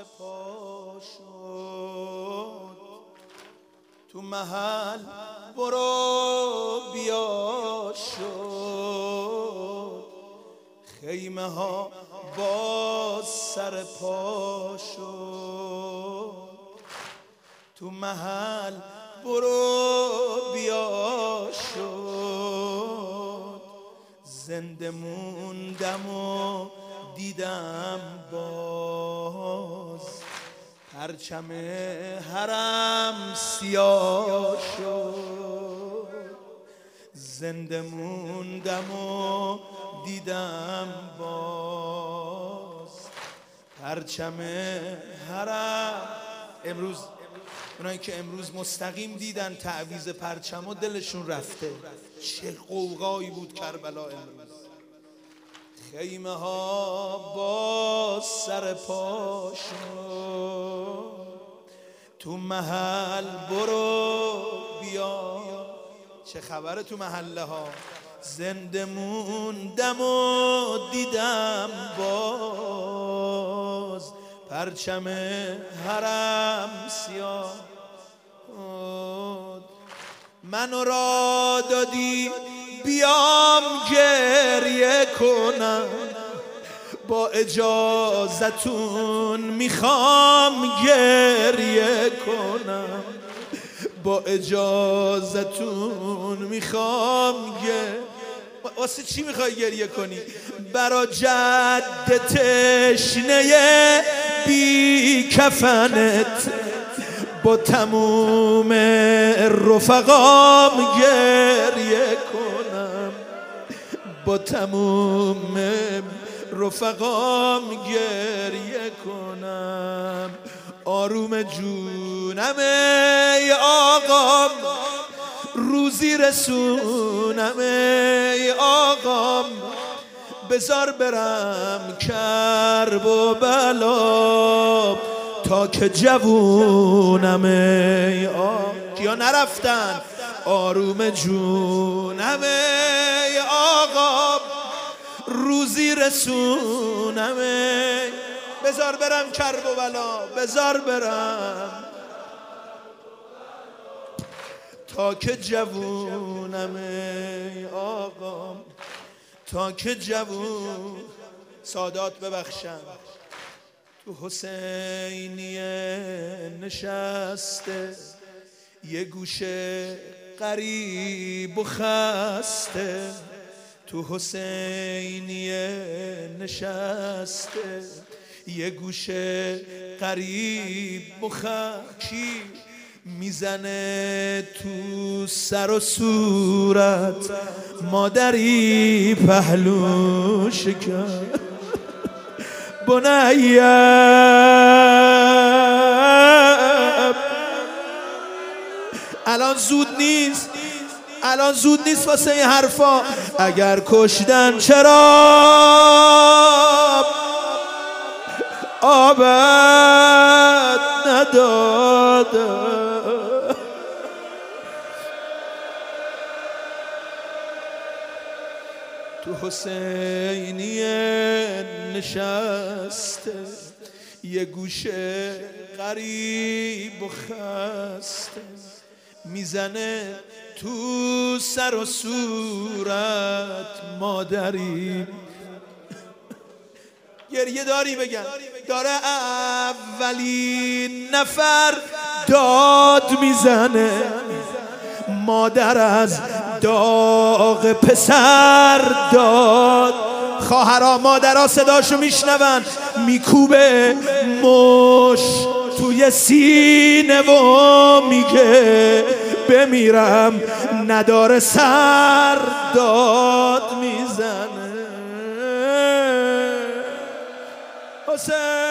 پا شد، تو محل برو بیا شد، خیمه ها باز سر پا شد، تو محل برو بیا شد، زنده موندم و دیدم باز، پرچم حرم سیاه شد، زنده موندم و دیدم باز، پرچم حرم. امروز اونایی که امروز مستقیم دیدن تعویض پرچم و دلشون رفته. چه قوقایی بود کربلا امروز. خیمه ها باز سر پا شد، تو محل برو بیا. چه خبره تو محله ها؟ زنده موندم و دیدم باز، پرچم حرم سیاه. منو را دادی بیام گریه کنم، با اجازتون میخوام گریه کنم، با اجازتون میخوام واسه چی میخوای گریه کنی؟ برا جد تشنه بی کفنت، با تموم رفقام گریه کنم، با تموم رفقام گریه کنم. آروم جونم ای آقام، روزی رسونم ای آقام، بذار برم کرب و بلا تا که جوونم ای آقام. کیا نرفتن؟ آروم جونم ای آقام، روزی رسونم ای، بذار برم کرب و بلا، بذار برم تا که جوونم ای آقام، تا که جوون. سادات ببخشم تو حسینیه نشسته، یه گوشه غریب و خسته، تو حسینیه نشسته، یه گوشه غریب و خسته، میزنه تو سر و صورت مادری پهلو شکن. بنیم الان زود نیست، الان زود نیست واسه این حرفا. اگر کشتن چرا آبت نداده؟ تو حسینیه نشسته، یه گوشه غریب و خسته، میزنه تو سر و صورت مادری. گریه داری بگن داره اولین نفر داد میزنه، مادر از داغ پسر داد. خواهرها مادرها صداشو میشنون، میکوبه مش توی سینه و میگه بمیرم نداره سر، داد میزنه حسین.